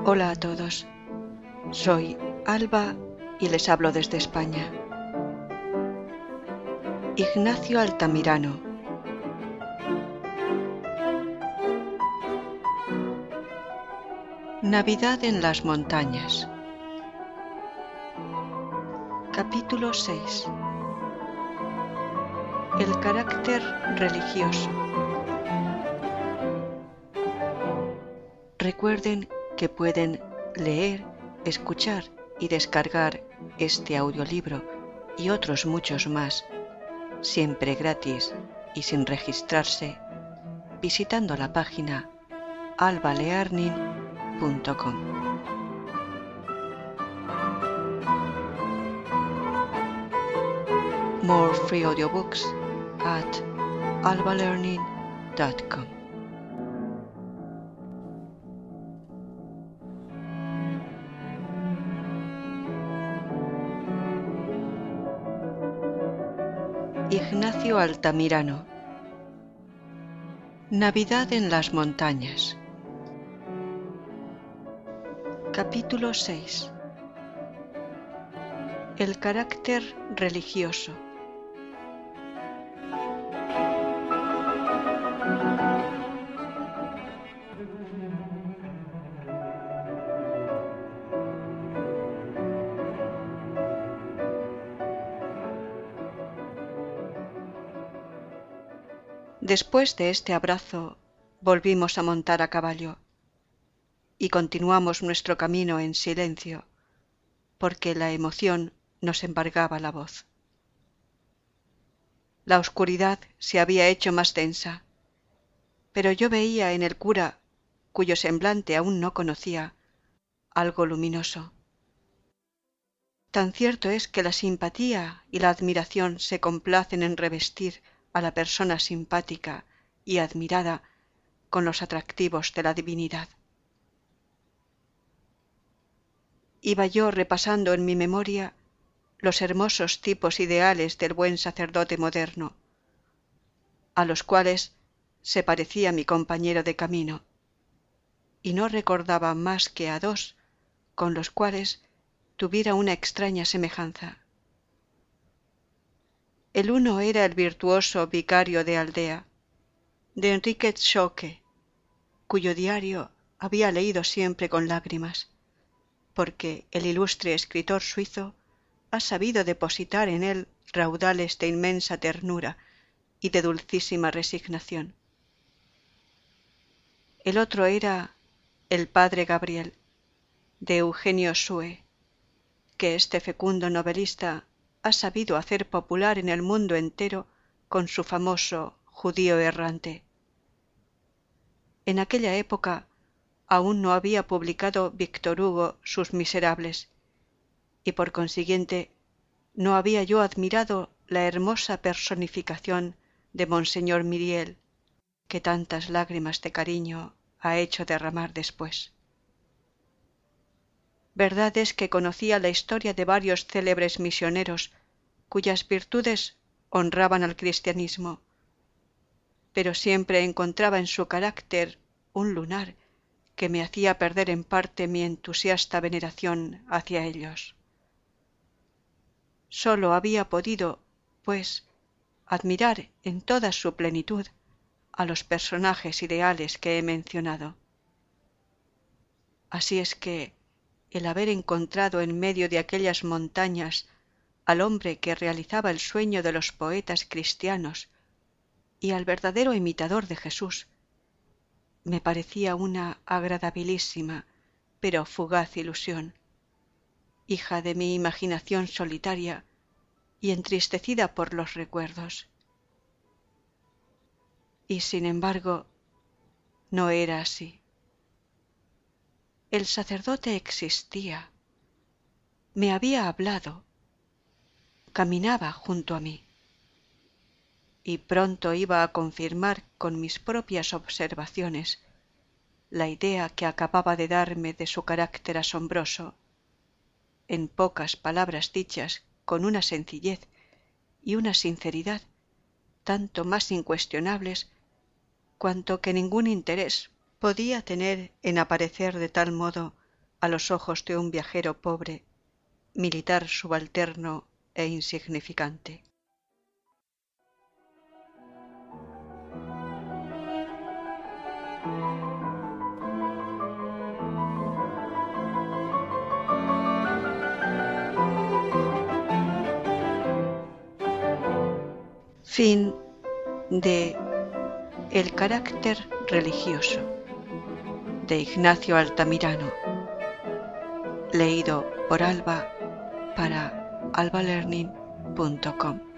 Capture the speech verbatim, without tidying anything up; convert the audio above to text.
Hola a todos, soy Alba y les hablo desde España. Ignacio Altamirano. Navidad en las montañas. Capítulo seis. El carácter religioso. Recuerden que pueden leer, escuchar y descargar este audiolibro y otros muchos más, siempre gratis y sin registrarse, visitando la página alba learning punto com. More free audiobooks at alba learning dot com. Ignacio Altamirano. Navidad en las montañas. Capítulo seis. El carácter religioso. Después de este abrazo, volvimos a montar a caballo y continuamos nuestro camino en silencio, porque la emoción nos embargaba la voz. La oscuridad se había hecho más densa, pero yo veía en el cura, cuyo semblante aún no conocía, algo luminoso. Tan cierto es que la simpatía y la admiración se complacen en revestir a la persona simpática y admirada con los atractivos de la divinidad. Iba yo repasando en mi memoria los hermosos tipos ideales del buen sacerdote moderno, a los cuales se parecía mi compañero de camino, y no recordaba más que a dos con los cuales tuviera una extraña semejanza. El uno era el virtuoso vicario de aldea, de Enrique Zschokke, cuyo diario había leído siempre con lágrimas, porque el ilustre escritor suizo ha sabido depositar en él raudales de inmensa ternura y de dulcísima resignación. El otro era el padre Gabriel, de Eugenio Sue, que este fecundo novelista ha sabido hacer popular en el mundo entero con su famoso Judío errante. En aquella época aún no había publicado Víctor Hugo sus Miserables, y por consiguiente no había yo admirado la hermosa personificación de Monseñor Myriel, que tantas lágrimas de cariño ha hecho derramar después. Verdad es que conocía la historia de varios célebres misioneros cuyas virtudes honraban al cristianismo, pero siempre encontraba en su carácter un lunar que me hacía perder en parte mi entusiasta veneración hacia ellos. Sólo había podido, pues, admirar en toda su plenitud a los personajes ideales que he mencionado. Así es que el haber encontrado en medio de aquellas montañas al hombre que realizaba el sueño de los poetas cristianos y al verdadero imitador de Jesús, me parecía una agradabilísima pero fugaz ilusión, hija de mi imaginación solitaria y entristecida por los recuerdos. Y sin embargo, no era así. El sacerdote existía, me había hablado, caminaba junto a mí, y pronto iba a confirmar con mis propias observaciones la idea que acababa de darme de su carácter asombroso, en pocas palabras dichas con una sencillez y una sinceridad tanto más incuestionables cuanto que ningún interés podía tener en aparecer de tal modo a los ojos de un viajero pobre, militar subalterno e insignificante. Fin de El carácter religioso, de Ignacio Altamirano, leído por Alba para alba learning punto com.